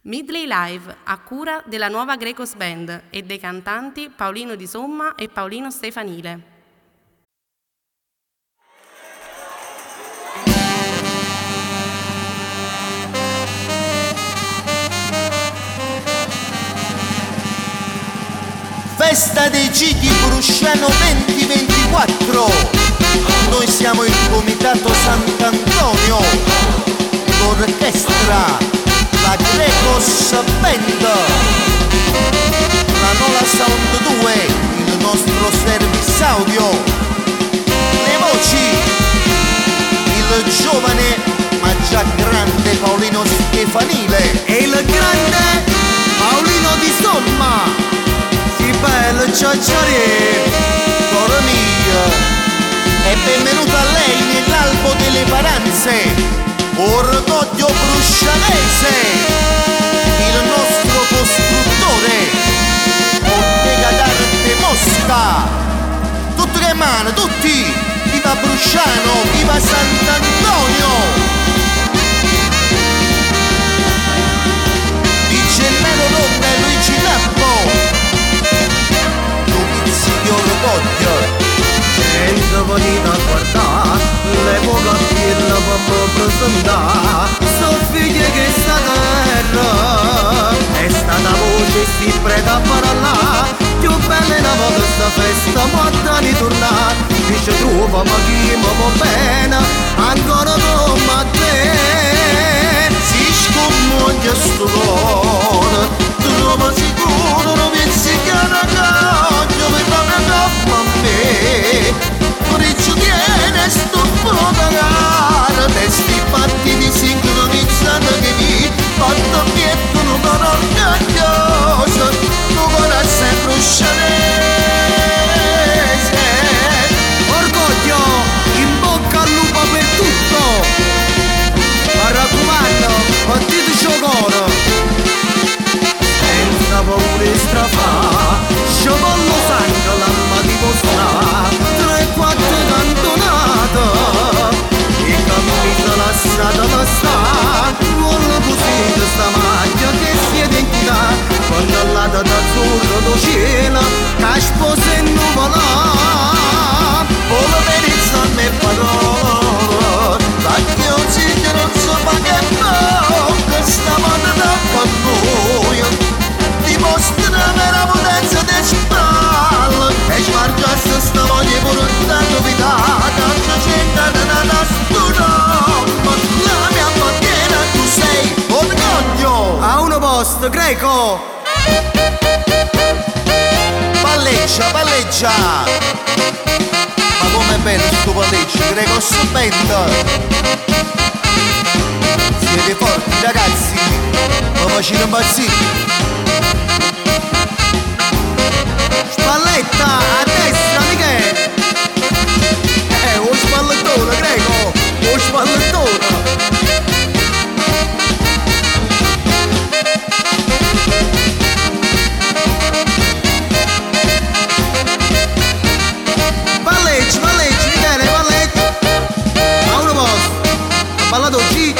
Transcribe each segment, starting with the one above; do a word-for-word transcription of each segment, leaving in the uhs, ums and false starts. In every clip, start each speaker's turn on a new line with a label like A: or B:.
A: Midley Live, a cura della Nuova Grecos Band e dei cantanti Paolino Di Somma e Paolino Stefanile.
B: Festa dei Gigli Brusciano venti ventiquattro. Noi siamo il Comitato Sant'Antonio, l'orchestra, la Grecos Band, la Nola Sound due, il nostro service audio, le voci, il giovane ma già grande Paolino Stefanile
C: e il grande Paolino Di Somma. Si bello ciacciare,
B: coro mio, e benvenuta a lei nell'albo delle paranze, orgoglio bruscianese, il nostro costruttore, bottega d'arte Mosca. Tutti che mano, tutti, viva Brusciano, viva Sant'Antonio. Di Gennaro Ronda e Luigi Nappo, di orgoglio,
C: senza venire a guardare, le poche a dirla per presentare, sono figlie che sta terra, è stata voce si prega a parlare, più bella una volta sta festa, ma di tornare, dice trova ma chi mi va bene, ancora come te,
B: si scommoglia sto cuore, trova sicuro, non pensi che una caglia, per una coppa a me, Coriccio tiene sto provare, testi fatti sincronizzano che mi fatto piettono con orgoglioso, tu vorrà sempre uscire.
C: Orgoglio, in bocca al lupo per tutto, ma raccomando, battite ciocoro, senza paura e strafà, sciopollo sangue l'alma di vostra, tre quattro cantonate, e cammino lasciata la sta, vuole così sta maglia che sia identità, quando l'ada d'azzurro do cielo, che sposa in nuvola,
B: vuole verizzarmi parole, perché un zitto non so fa che bocca, stamattina da con noi, dimostra vera potenza di spalle, e smargiasse sta voglia volontà novitata, c'è gente nata studiamo, la mia bandiera tu sei orgoglio.
C: a uno posto, Greco!
B: Palleggia, palleggia! Ma com'è bello sto palleggio, Grecos Band! Siete forti ragazzi, lo facete impazzire!
C: Spalletta, a destra, Michele! Eh, un spallettone, Greco! Un spallettone! Palleggi, palleggi, Michele, palleggi! A uno posto! Ha ballato G!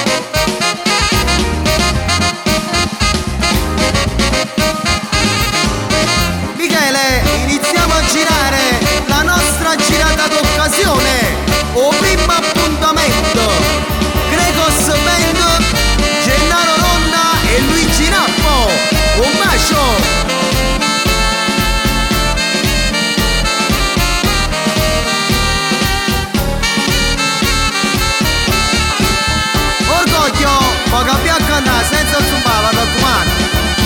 C: Michele, iniziamo a girare la nostra girata d'occasione, o primo appuntamento, Grecos Band, Gennaro Ronda e Luigi Nappo, un bacio! Orgoglio, poca più a cantare senza zumbare, raccomando!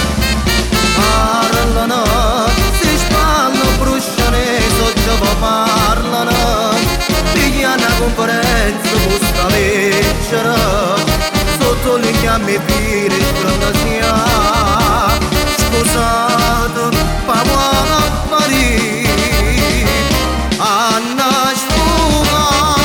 C: Parlano, si spanno bruscianeso, giova parlano, piglia una conferenza, busca leggere, sotto le chiamme pire fantasia, scusate, paura Maria, Anna sfuga,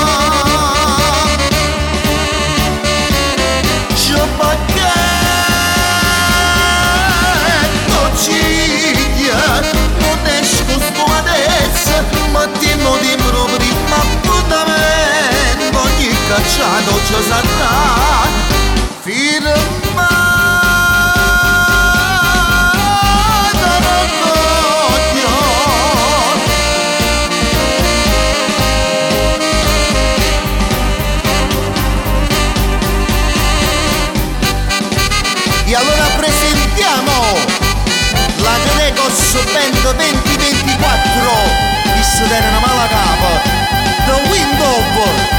B: non esco sto adesso, ma ti motivo prima appuntamento, ogni cacciato ci sarà, firma E allora presentiamo la Grecos Band venti ventiquattro, che si tiene una mala capa, The Window.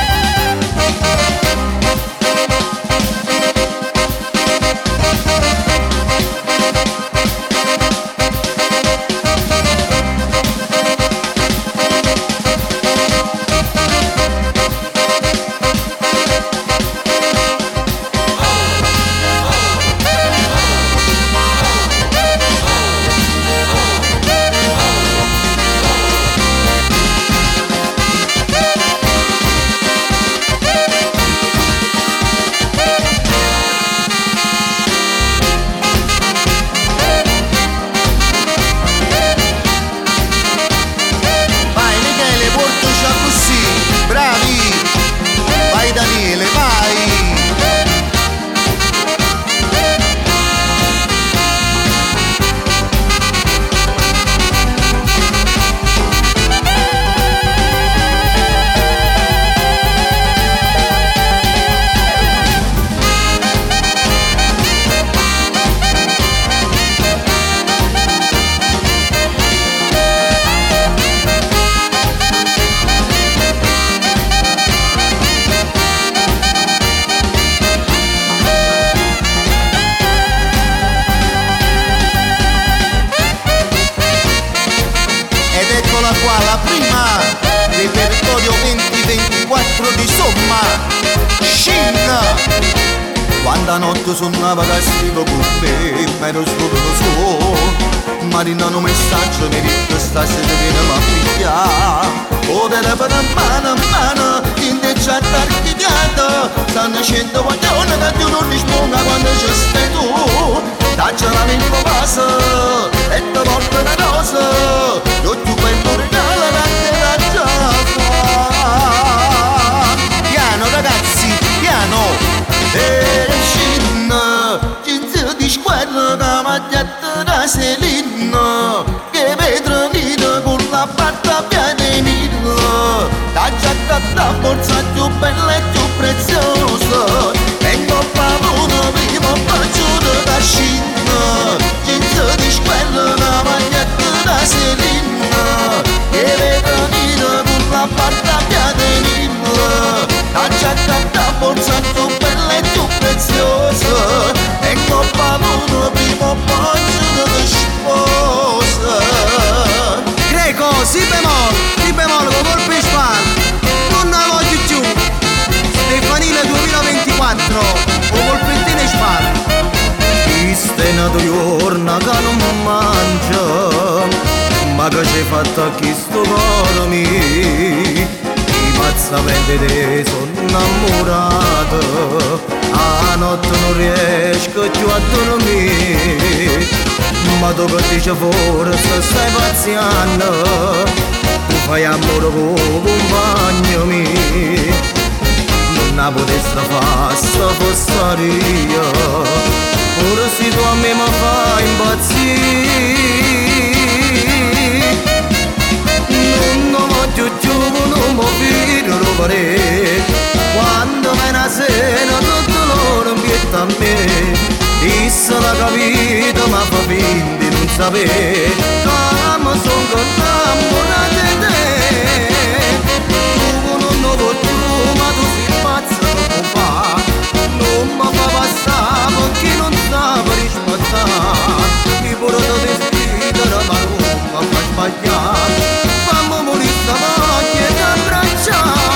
B: La prima repertorio venti ventiquattro di Somma, Shin. Quando notte suonava castigo con me, ma ero solo lo so. Marinano messaggio, mi dico stasera viene a pigliare. O telefono a mano a mano, in te già tarchigliato. Stanno scendo guaglione che tu non risponda quando ci stai tu. Taccia la mia casa, e ti porto una rosa. Io ti prendo regalo da te da già. Piano ragazzi, piano. E scinna, cinzia di squadra, la maglietta da Selina. Che vedrà nida con la barba piede mille. La giacca da borsa più bella e più preziosa. Vengo a pavone, prima bacione da scinna. Cinzia di squadra, la maglietta da Selina. Che vedrà nida con la barba piede mille. La giacca da borsa più bella e più preziosa. Vengo a pavone, prima bacione da sposa.
C: Greco, si bemolle, si bemolle con colpi spalla. Non la voglio più. Stefanile duemilaventiquattro, con colpettine in spalla. Questa è una giorna che non mangia, ma che ci hai fatto a chi sto cuore mio. Impazzamente te sono innamorato, a notte non riesco più a dormire. Ma tu che dici forse stai pazziando, tu fai amore con un compagno mio. Non la potessi fare sta fossaria, ora se tu a me mi fai impazzire. Non voglio più, non mi fido lo pare. Quando viene la sera tutto loro impietta a me. Disse la capita ma fa finta di non sapere che mi sono innamorato di te. Tu non lo vuoi più ma tu sei pazza non fa. Non mi fa passare perché non sa per rispettare. Mi pure da desidero ma non mi fa sbagliare. Fammi morire sta macchina e abbracciare.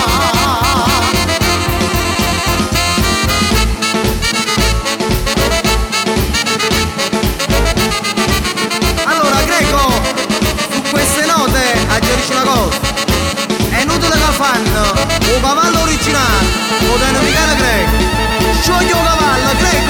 C: Una cosa, è inutile che fanno un cavallo originale, o da una greco, scioglie un cavallo greco.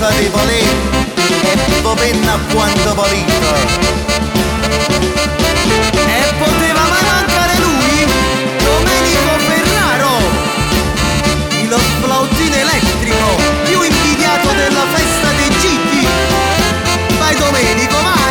B: bocca di polenta e poi penna a quanto polita.
C: E poteva mai mancare lui, Domenico Ferraro, il flautino elettrico più invidiato della festa dei Gigli. Vai Domenico, vai!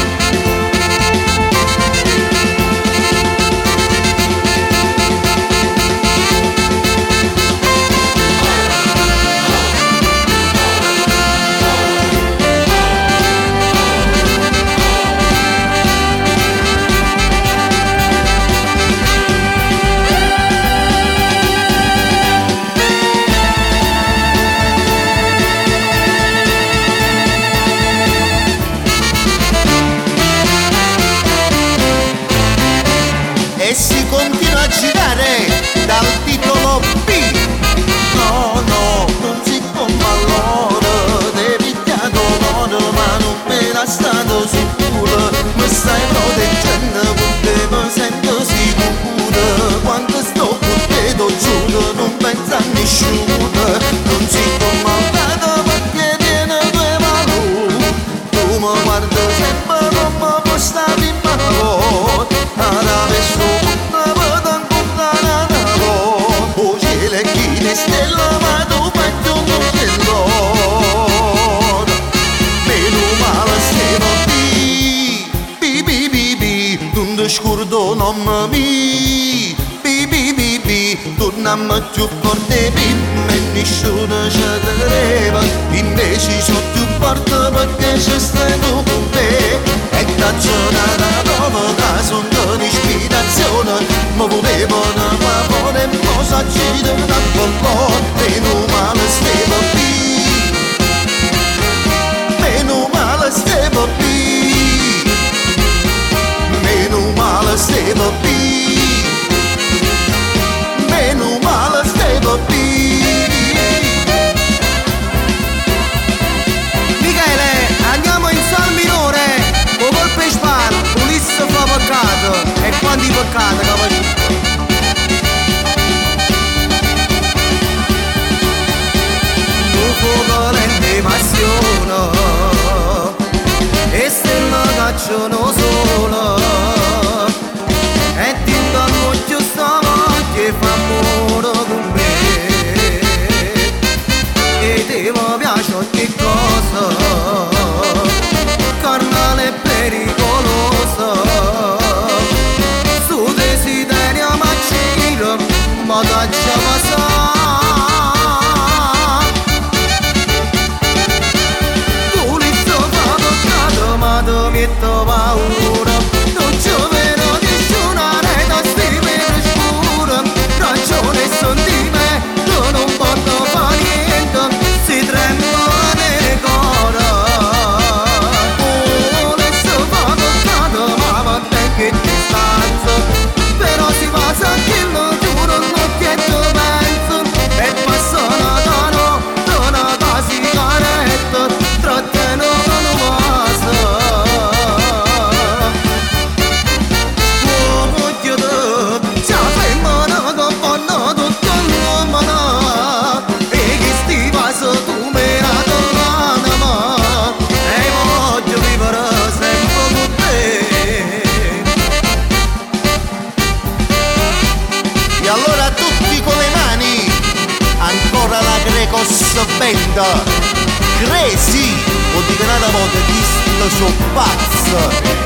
B: E si continua a girare dal titolo B. No, no, non si come allora, devi pigliato l'oro, ma non me la stato sicuro. Mi stai proteggendo perché mi sento sicuro. Quando sto con te, t'ho giuro, non penso a nessuno. Non si come allora perché tiene due valori. Tu mi guardi sempre come puoi stare in mano. Adesso stella ma tu faccio un uccello. Meno male stiamo bi, bi bi bi bi, non ti scordo nome mi. Bi bi bi bi, torniamo più forte prima e nessuno ci credeva. Invece sono più forte perché ci stai tu con me. E cazzonata nuova che sono un'ispirazione. Ma volevo una favore e cosa ci deve da colpo. Meno male stiamo qui, meno male stiamo qui, meno male stiamo qui, meno male stiamo qui.
C: Michele, andiamo in sol minore, con colpo in spalla, Ulisse fa peccato. E quanti peccati che faccio? Volente passione e se mi cacciano solo e ti danno occhio stavanti e fa amore con me e te mi piace ogni cosa carnale e pericolosa su desiderio ma gira ma caccia passare. Mi metto paura, non ci vedo nessuna rete, sti vetri scura, ragione son di me, io non posso fare niente, si trema nel cuore. Oh, adesso fa peccato, ma va bene che ti stanza, però si passa anche il giuro, non chiedo penso, e passa una donna, donna da sigaretta, trattiene una massa.
B: Band Crazy, o di canale volta di sto so pazzo.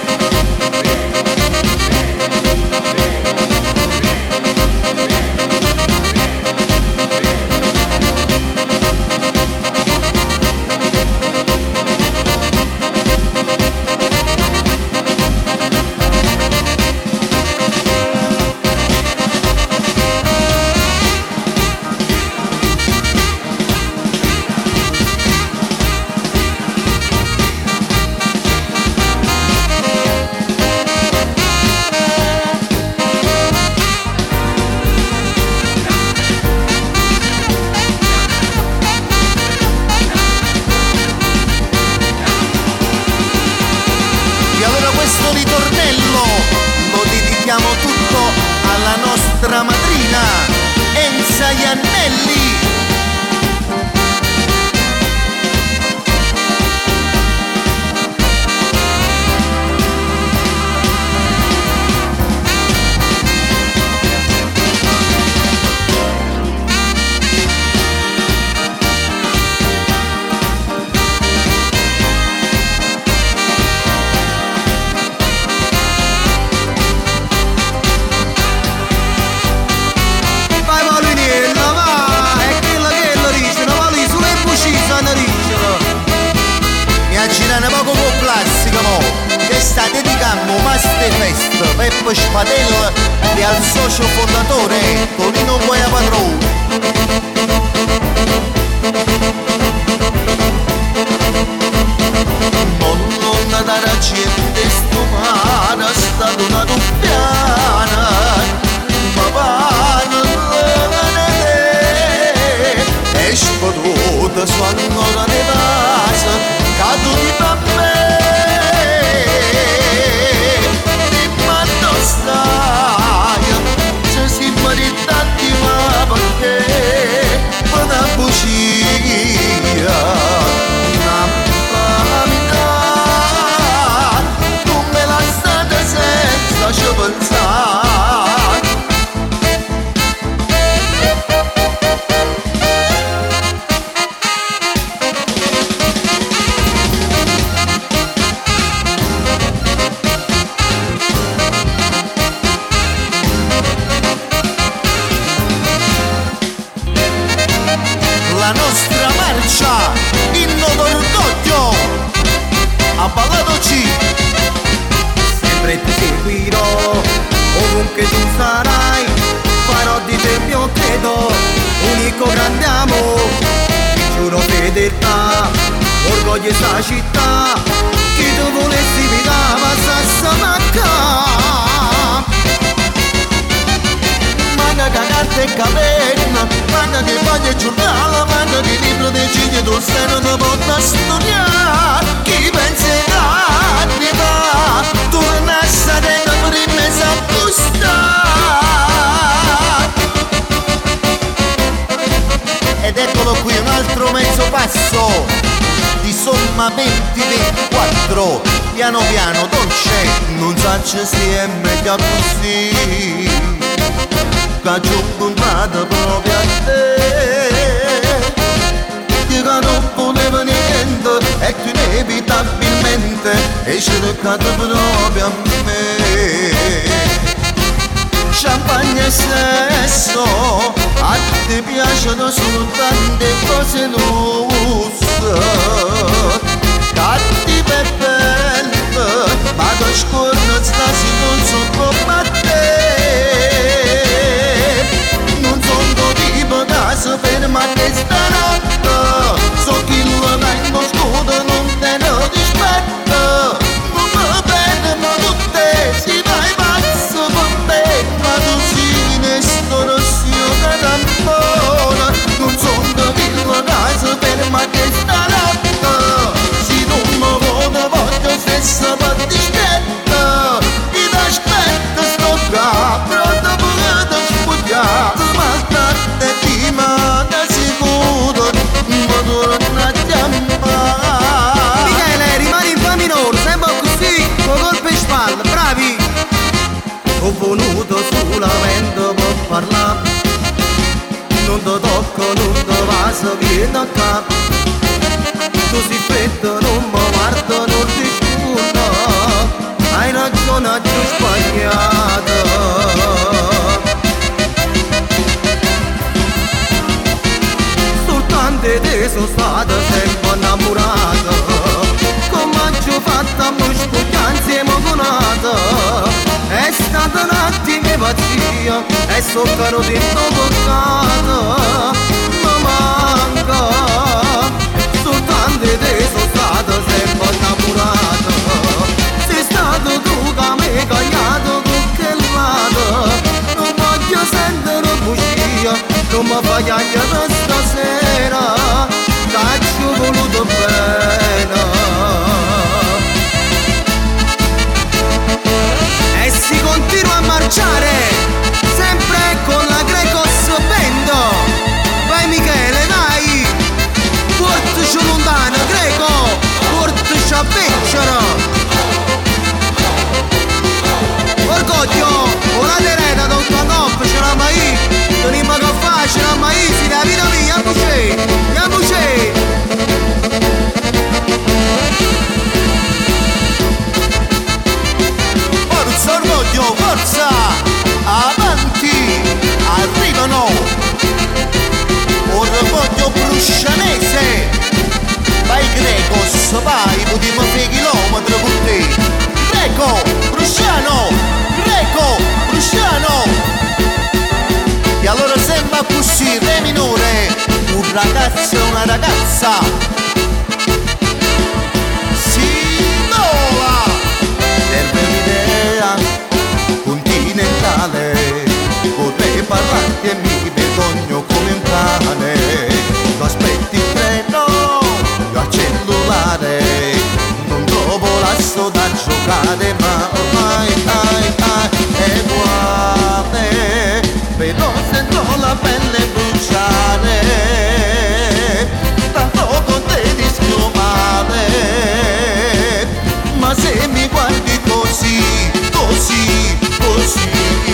B: nostra madrina Enza Iannelli. Fest, Peppo Spadella e al socio fondatore Tonino Guaiapadrone. Monnonna da gente stumana, sta una doppiana, ma vanno e spadota su ancora ne vasa, cado di bambè, di manno stai, se si maritati ma perché, una bugia, una pamità, non me la state senza ci pensare. La nostra marcia, inno d'orgoglio, a balladoci.
C: Sempre ti seguirò, ovunque tu sarai, farò di te il mio credo, unico grande amore, ti giuro fedeltà, orgoglio sta città, chi tu volessi mi dava sassa macca.
B: Manca che carta e caverna, manca che paglia il giornale, manca che libro dei cigli tu stai non ti porta a studiare. Chi penserà di va, tu non hai sarena per in mezzo a busta. Ed eccolo qui un altro mezzo passo di somma venti ventiquattro, piano piano dolce, non sacce si è meglio così. Che ci ho puntato proprio a te, dico non volevo niente e tu inevitabilmente hai cercato proprio a me. Champagne e sesso, a te piacciono solo tante cose lusso, cattive e belle, ma che scorno stasi non so come a te. Non sono tuo tipo da si ferma a questa notte, so chi lo vengo scudo non te ne dispetto. Non mi vede ma tutte si vai pazzo con me, ma tu si ne sto rossione tampona. Non sono tuo tipo da si ferma a questa notte, se non mi vuole voglio stessa per dispetto. Ti aspetto sto qua, pronto pure da spugliare. Maltratta di mano sicuro, ma tu non hai chiamato.
C: Michele, rimani in fa minore, sempre così, con colpe in spalla, bravi! Ho venuto solamente per parlare, non ti tocco, non ti vaso, vieni a capo. Tu sei freddo, non mi guardo, non ti giuro, hai ragione, hai sbagliato. Soltanto te sono stato sempre innamorato, come ho fatto a mi spugliare insieme con nato. È stata un attimo pazzia e so caro di toccato, ma manca. Soltanto te sono stato sempre innamorato, sei stato tu che mi hai cagnato con quel lato. Non voglio sentire bugia, non mi fai chiacchiere stasera, che ci ho voluto bene. E si continua a marciare, sempre con la Grecos Band. Vai Michele, dai! Portaci lontano, Greco! Portaci a vincere! Orgoglio, una terena da un coppa, ce la mai, non è mai facile, la mai, si la vita mia, andiamoci, andiamoci!
B: Forza orgoglio, forza! Avanti! Arrivano! Orgoglio bruscianese! Vai Grecos, vai, potremmo fare chilometri con te! Greco, Brusciano! ragazzo e una ragazza si vola serve un'idea continentale vorrei parlarti e mi vergogno come un cane tu aspetti il treno io al cellulare non trovo l'asso da giocare ma ormai ai, ai, è uguale però sento la pelle bruciare tanto con te rischio male ma se mi guardi così, così, così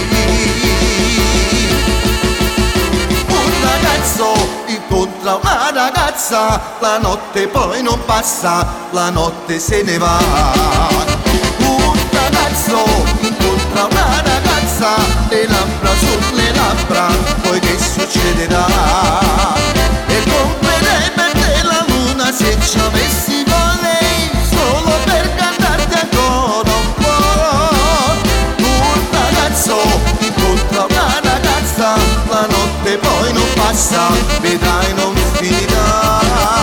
B: un ragazzo incontra una ragazza la notte poi non passa la notte se ne va un ragazzo incontra una ragazza le labbra sulle labbra poi che succederà e comprerei per te la luna se ci avessi con lei solo per cantarti ancora un po' un ragazzo incontra una ragazza la notte poi non passa vedrai non finirà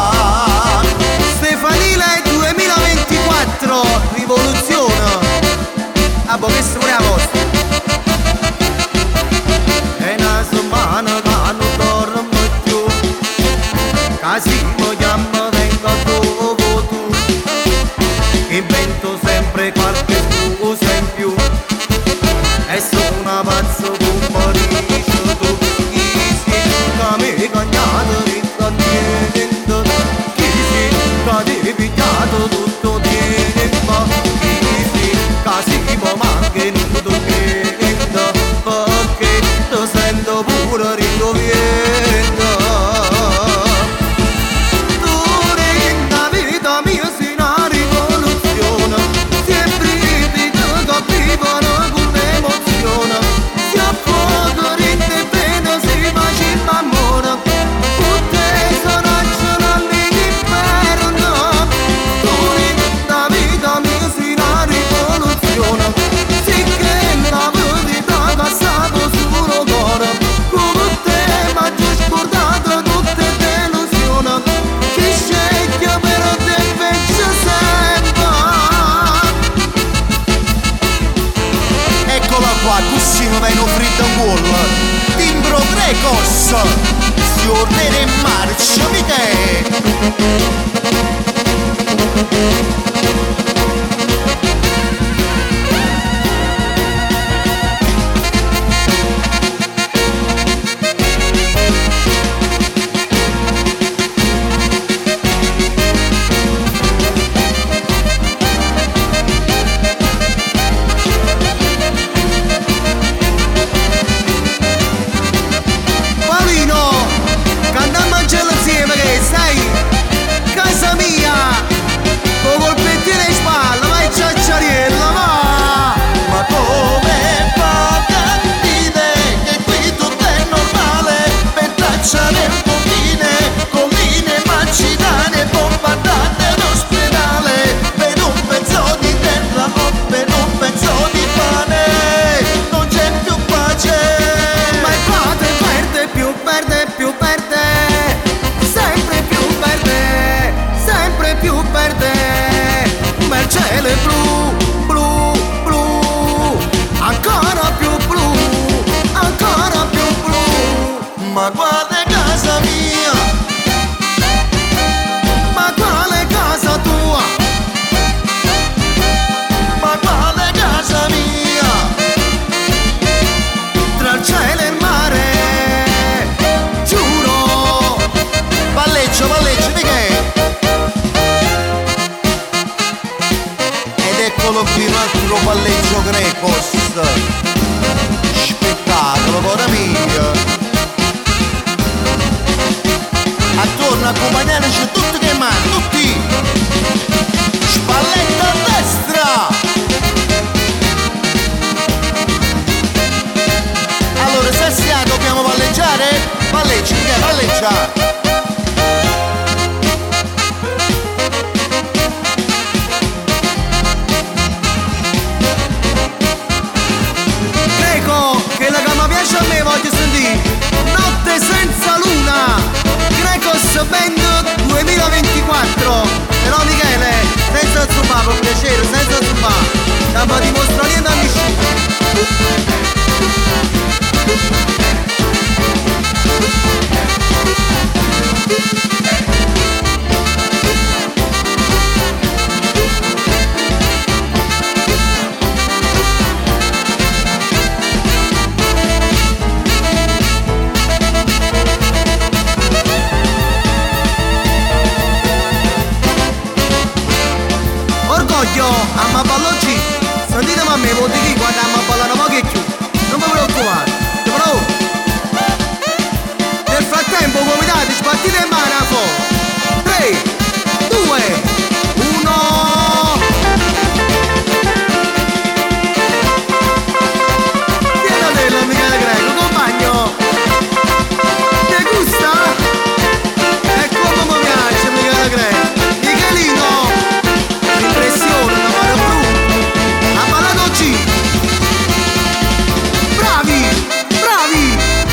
C: Stefanila è duemilaventiquattro rivoluzione a boh che pure a vostra è una settimana che non dormo più casi mi chiamo vengo dopo tu invento sempre qualche scusa in più e sono una pazzo come dici tu chi si che mi cagnato mi sta niente chi si che ti pigliato tutto tiene ma chi si che si può mantenuto niente perché lo sento pure rigoviendo tu nella vita mia sei una rivoluzione si è brividi che vivono con emozione si affoga rinde bene si baci mammona tutte sono accionali che perdono tu nella vita mia sei una rivoluzione si che la verità che stato solo cuore come te ma ti scordato tutte delusioni chi sceglie però te invece sempre
B: eccola qua così mi viene fritto un pollo timbro Grecos fiornere in marcia miche
C: Paolino, canta a mangiare insieme che sai, casa mia, con colpettino in spalla, ma è ciacciariella, ma
B: ma come fa a dire che qui tutto è normale per tracciare un confine colline macitane bombardate l'ospedale per un pezzo di terra o per un pezzo di pane non c'è più pace
C: ma il padre perde più perde più perde, sempre più perde, sempre più perde, ma il cielo è blu, blu, blu, ancora più blu, ancora più blu,
B: ma quale casa mia
C: ma quale casa tua?
B: ma quale casa mia
C: Tra il cielo e il mare, giuro,
B: palleggio palleggio di che ed eccolo qui un altro palleggio Grecos spettacolo cuore mio attorno a accompagnare c'è tutti che mano tutti spalletta a destra allora se si ha dobbiamo palleggiare palleggia che palleggia
C: Greco, che la che mi piace a me voglio sentire, notte senza luna, Greco non mi dimostra niente a nessuno. Orgoglio, amma balloggi, sentitemi a me, vuol dire quando amma ballare un po' che più. Non vi preoccupate, però nel frattempo comitate, sbattite in mano a fuoco. tre, due, uno. Tienatelo Michele Greco, compagno. Ti gusta? E come mi piace Michele Greco. Michelino, impressione, una mano brutta. Ha ballato oggi. Bravi, bravi.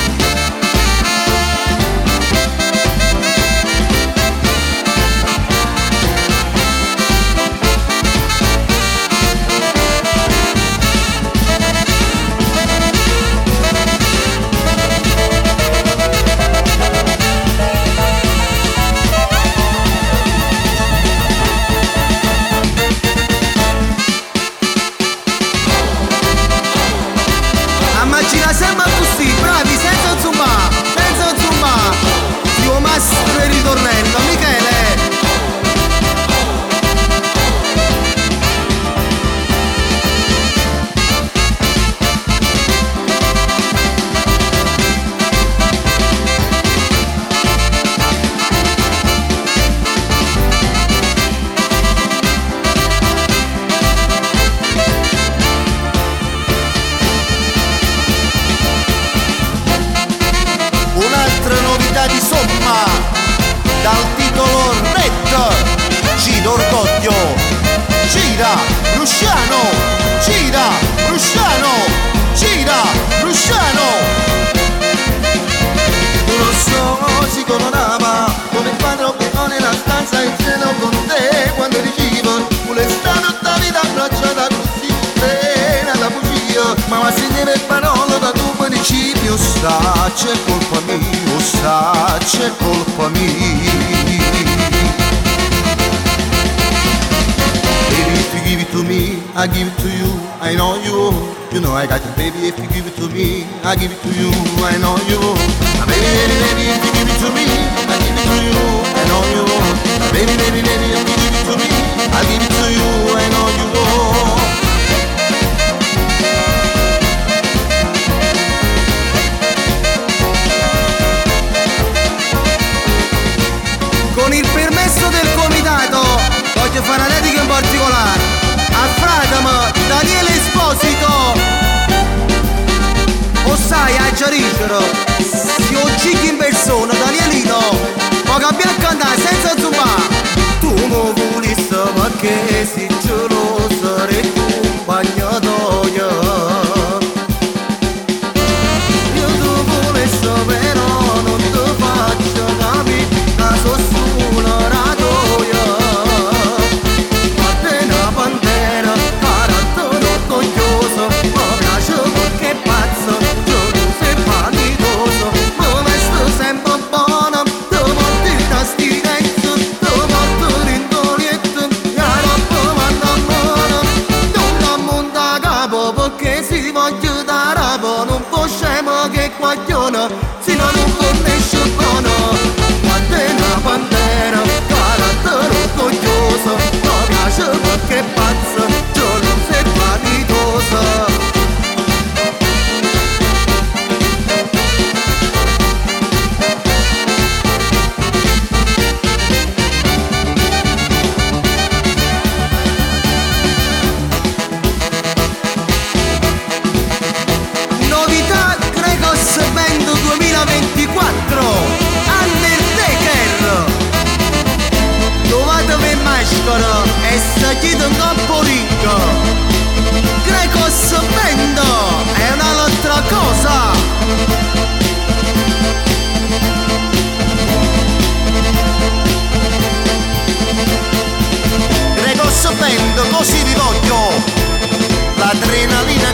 C: Immagina sempre così, bravi, senza zumba, senza zumba. Io mastro il ritornello, Michele.
B: Un'altra novità di somma, dal titolo Red, Ciro Orgoglio, gira Rusciano, gira Rusciano, gira Rusciano. Tu lo so, si coronava come il padre che ho nella stanza in cielo con te quando dicevo vuole stare tutta vita abbracciata così bene alla bugia, ma se deve parole da tu principio sta, c'è colpa mia, sta, c'è colpa mia. Baby, if you give it to me, I give it to you, I know you. You know I got it, baby, if you give it to me, I give it to you, I know you. Baby, baby, baby, if you give it to me, I give it to you, I know you. Baby, baby, baby, if you give it to me, I give it to you, I know you.
C: Con il permesso del comitato voglio fare una dedica in particolare a fratemo Daniele Esposito. O sai, a Giaricero, si oggi in persona, Danielino, ma che abbia a cantare senza zumbare. Tu mi volessi perché sei geloso e accompagnatoia. Io tu volessi però non ti faccio capire, la so solo ratoia. Guarda una pantera, carattere orgoglioso, mi piace perché è pazzo, geloso e vanitoso. Mi vesto sempre buono, ti porto il tastinetto, ti porto l'indolietto, e la roba manda a mano. Non la monta a capo perché si voglio da rapo, non può scemo che guaglione, se no non conosce buono. Guarda una pantera, carattere orgoglioso, mi piace perché è pazzo, geloso e vanitoso.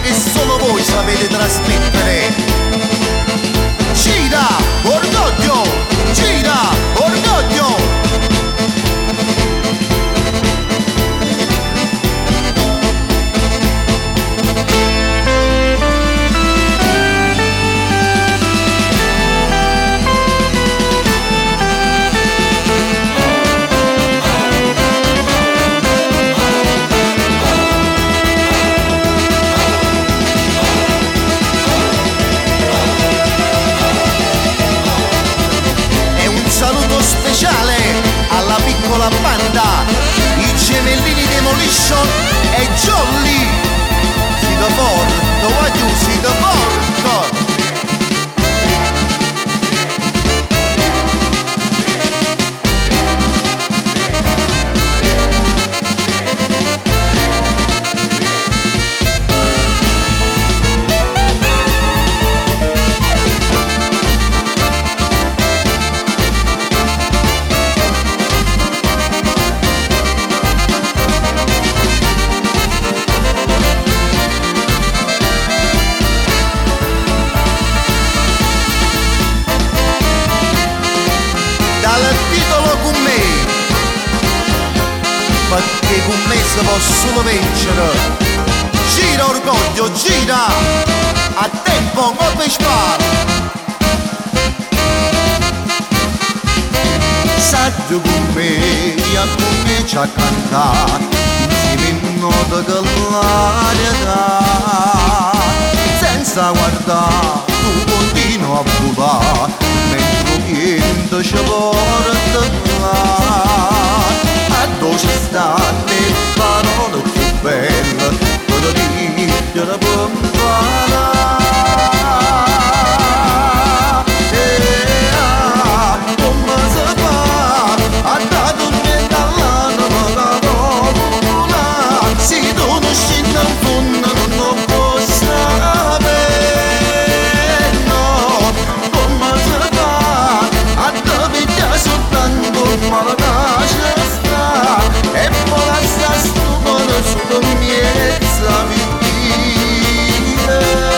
B: che solo voi sapete trasmettere. Gira, orgoglio, gira, orgoglio. Speciale alla piccola banda, i gemellini Demolition e Jolly. Si da porto, voglio si da porto. Dal titolo con me, perché con me si possono vincere. Gira orgoglio, gira, a tempo non per spara. Saggio con me, a comincia a cantare, insieme in nota che l'aria dà. Senza guardare, tu continua a volare, niente ci porta a dove stanno le parole più belle, quello di la bomba. Come si fa a dare un medallano alla roba? Si non scende in fondo non può sapere. Ma la lascia sta e poi la sta stupendo su miezza vita.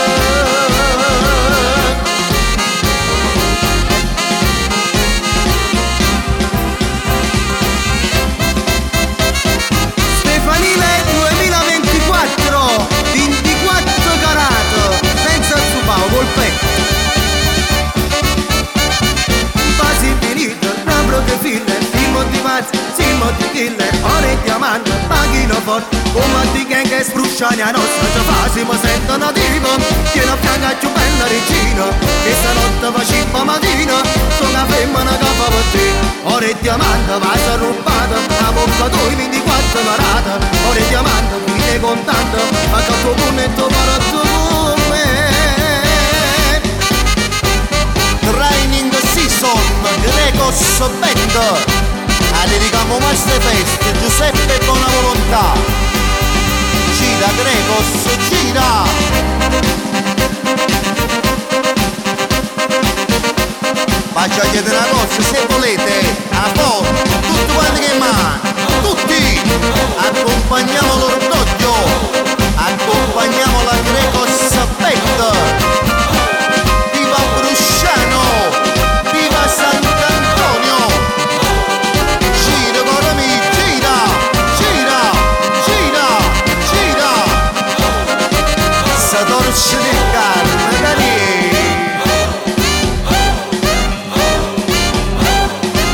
B: Stefanile duemilaventiquattro, ventiquattro carato, senza zupao, col petto. Quasi finito, labro che fille, simo di mazzi, simo di killer, ore e diamante, paghino forte, come di gang che sprusciani a nostra, ci fasimo sentono tipo, che la pianga più bella regina, che stanotte faceva mattina, sono una femmina che fa per te, ore e diamante, va si rubata, la bocca tu ventiquattro marata, ore e diamante, qui ne contante, ma che tuo punetto para tu con me. Training season, Grecos Band, a dedichiamo queste feste, Giuseppe Buona Volontà. Gira Grecos, gira! Faccio a chiedere una cosa, se volete, a voi, tutti quanti che mangiano, tutti, accompagniamo l'orgoglio, accompagniamo la Grecos Band. Viva Brusciano, viva Sant'Antonio, gira con me, gira, gira, gira, gira, sa torce di carne,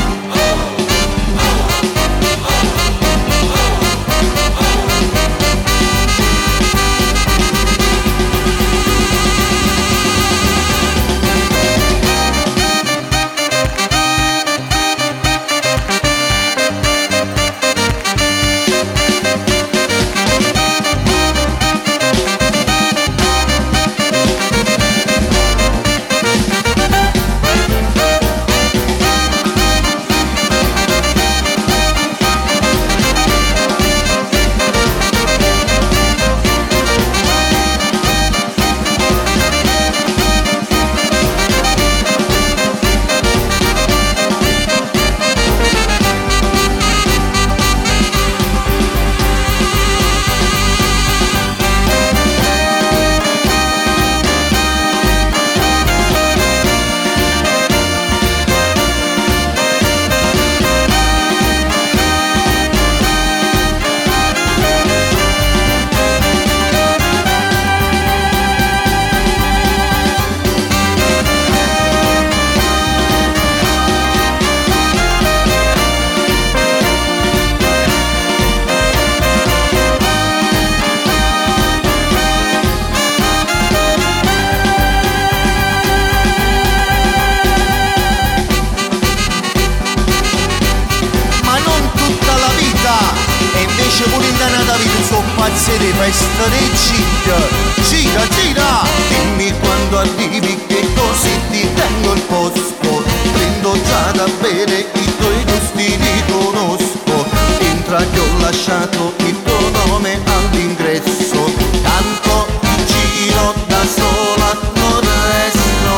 B: festa di Cida, Cida, Cida, dimmi quando arrivi che così ti tengo il posto, prendo già da bere, i tuoi gusti li conosco, entra che ho lasciato il tuo nome all'ingresso, tanto giro da sola non resto,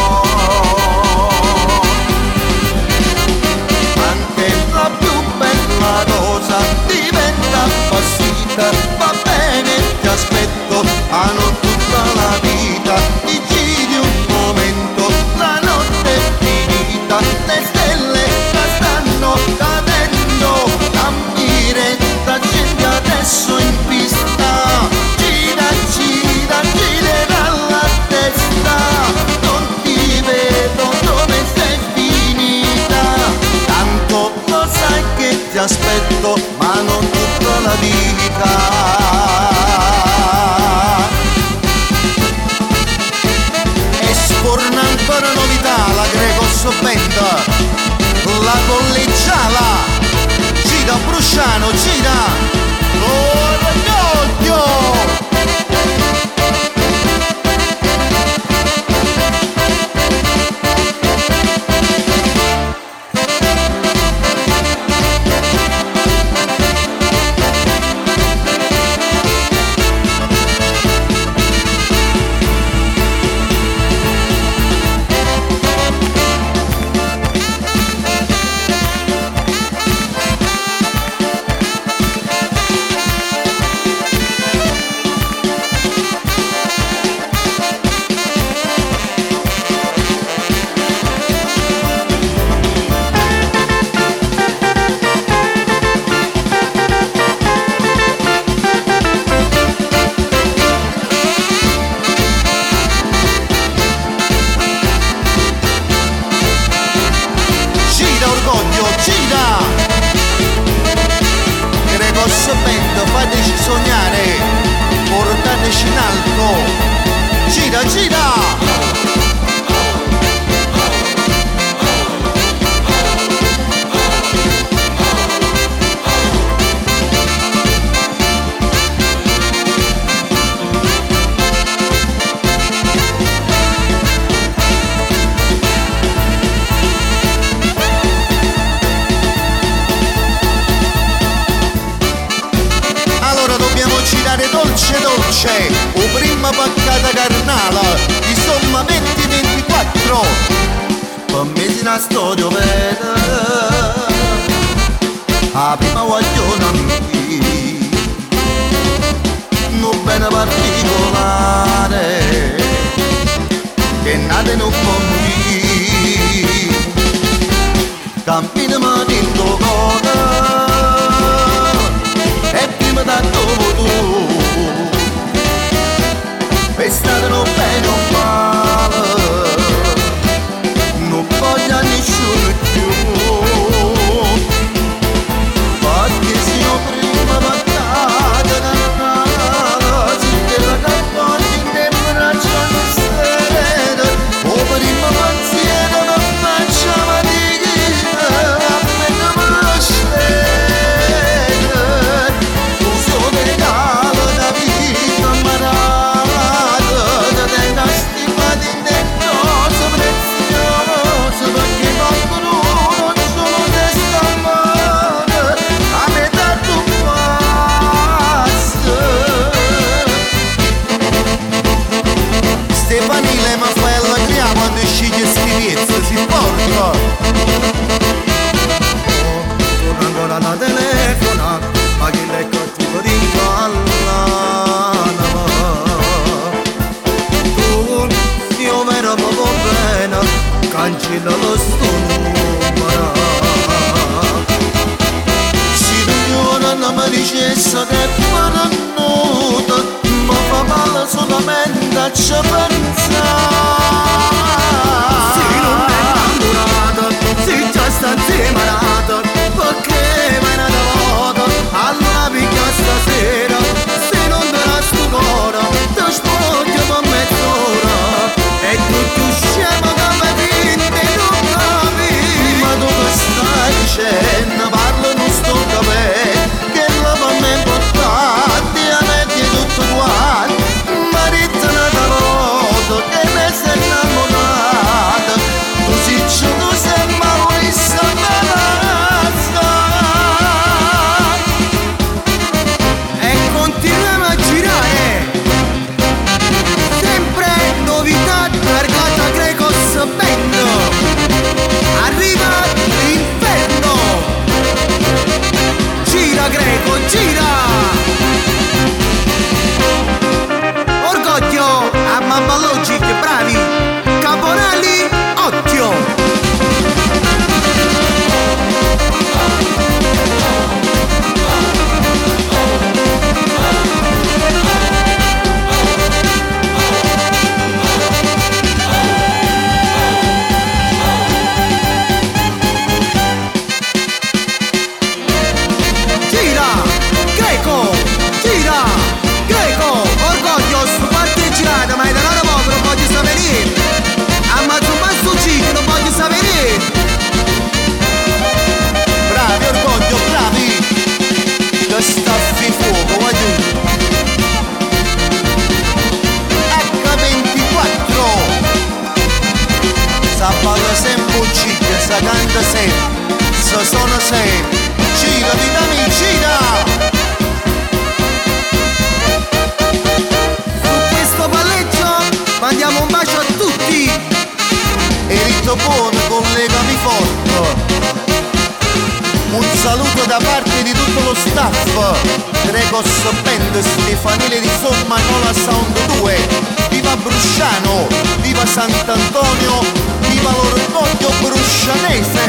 B: anche la più bella rosa diventa passita, va bene, ti aspetto, a non tutta la vita, ti giri un momento, la notte è finita, le stelle la stanno cadendo, dammi retta, scendi adesso in pista, gira, gira, girerà la testa, non ti vedo dove sei finita, tanto lo sai che ti aspetto, ma non tutta la vita. E sforna ancora novità la Grecos Band, la collegiala, gira Brusciano, gira, oh raggio! Fateci sognare, portateci in alto, gira, gira! Girare dolce dolce, o prima paccata carnala, insomma venti ventiquattro, per me si una storia vera, la prima guagliona mi, non bene particolare, che nata non può morire, cammina ma dentro cuore, e prima da dopo tu, è stato non bene o male, non voglio a nessuno più, perché se io prima battata cantata, si deve cappare in te braccia di strada, o prima pensiero non faccia fatica, appena me lo scende, tu sono regalo da vita ammarata, da te una stimata in te cosa preziosa, perché qualcuno non sono testa amata, a metà tu passa. Stefanile mi fai allegria quando sceglie scriviezza, si porta. Torna ancora da telefona, ma chi l'è cattivo di impallana. Tu, io vero proprio bene, cancella lo sto numero. Si signora non mi dicesse che paranotta, ma fa male solamente a ci pensare. Se non è innamorata, se già sta separata, perché vai una volta alla picca stasera, se non te la sto cuore, ti spoglio per mezz'ora, e tutto scemo che mi dite non capi, ma dove stai dicendo, parlo non sto capendo, che la fa me importante, a me che tu si canta sempre, si suona sempre. Gira, vitami, gira!
C: Su questo palleggio mandiamo un bacio a tutti.
B: E ritto buono, collegami forte. Un saluto da parte di tutto lo staff. Grecos Band, Stefanile di Somma, Nola Sound due. Viva Brusciano, viva Sant'Antonio, viva l'orgoglio bruscianese.